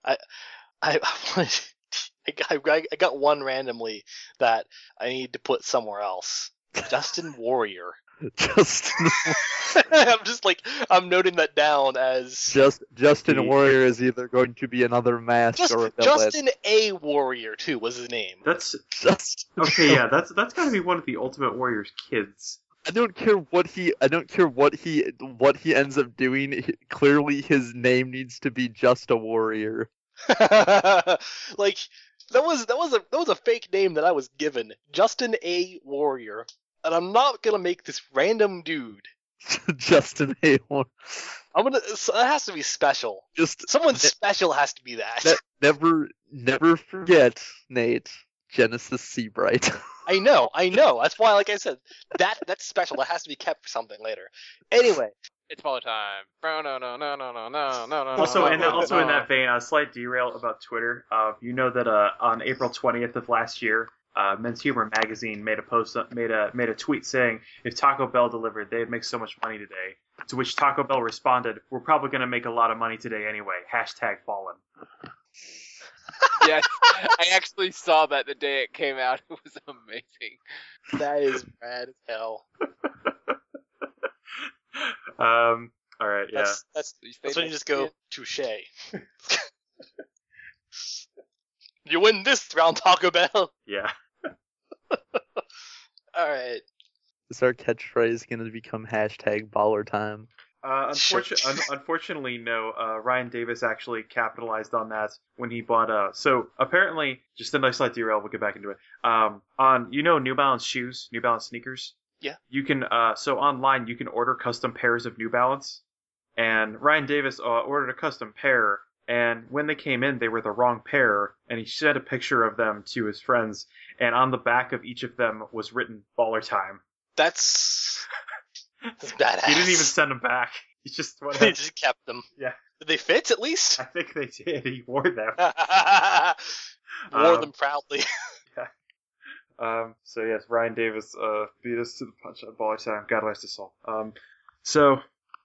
I I I got one randomly that I need to put somewhere else. Justin Warrior. Justin I'm noting that down as Justin Warrior is either going to be another mask or a villain. Justin A. Warrior too was his name. That's Justin. okay. Yeah, that's got to be one of the Ultimate Warrior's kids. I don't care what he ends up doing. Clearly, his name needs to be just a warrior. Like that was a fake name that I was given, Justin A. Warrior, and I'm not gonna make this random dude. Justin A. Warrior. It has to be special. Just someone special has to be that. Never forget, Nate. Genesis Seabright. I know. That's why, like I said, that's special. That has to be kept for something later. Anyway, it's baller time. No. Also in that vein, a slight derail about Twitter. You know that on April 20th of last year, Men's Humor magazine made a tweet saying if Taco Bell delivered, they'd make so much money today. To which Taco Bell responded, "We're probably going to make a lot of money today anyway." #fallen. Yes, I actually saw that the day it came out. It was amazing. That is rad as hell. All right, yeah. That's when you just go, touche. You win this round, Taco Bell. Yeah. All right. Is our catchphrase going to become #baller time? Unfortunately, no. Ryan Davis actually capitalized on that when he bought. So apparently, just a nice slight derail. We'll get back into it. On New Balance shoes, New Balance sneakers. Yeah. You can. So online, you can order custom pairs of New Balance, and Ryan Davis ordered a custom pair. And when they came in, they were the wrong pair, and he sent a picture of them to his friends. And on the back of each of them was written "Baller Time." That's badass. He didn't even send them back. He just He just kept them. Yeah. Did they fit at least? I think they did. He wore them. Wore them proudly. Yeah. So yes, Ryan Davis beat us to the punch on Baller Time. God rest his soul. So